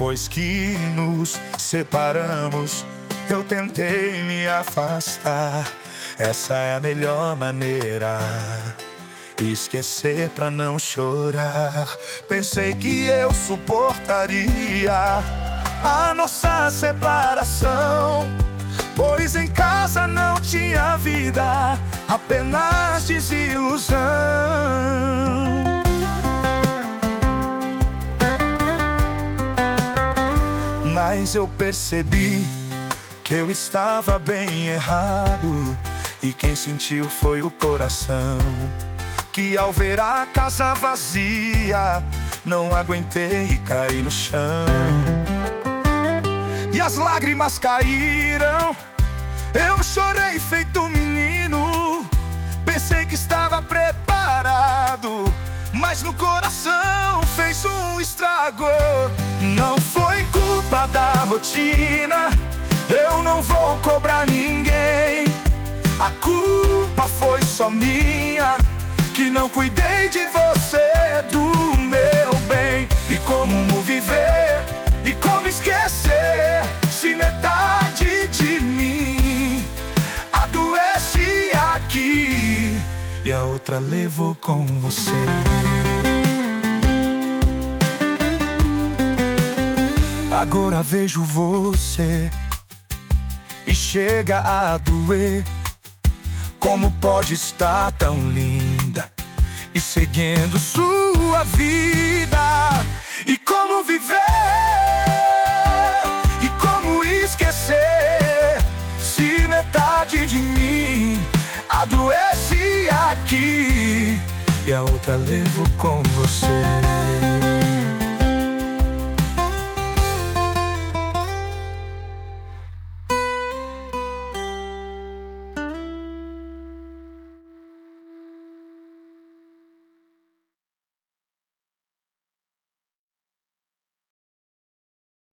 Depois que nos separamos, eu tentei me afastar. Essa é a melhor maneira, esquecer pra não chorar. Pensei que eu suportaria a nossa separação, pois em casa não tinha vida, apenas desilusão. Mas eu percebi que eu estava bem errado, e quem sentiu foi o coração, que ao ver a casa vazia, não aguentei e caí no chão. E as lágrimas caíram, eu chorei feito um menino. Pensei que estava preparado, mas no coração fez um estrago. Não foi culpa da rotina, eu não vou cobrar ninguém. A culpa foi só minha, que não cuidei de você, do meu bem. E como viver, e como esquecer, se metade de mim adoece aqui e a outra levou com você. Agora vejo você e chega a doer. Como pode estar tão linda e seguindo sua vida? E como viver? E como esquecer, se metade de mim adoece aqui e a outra levou com você?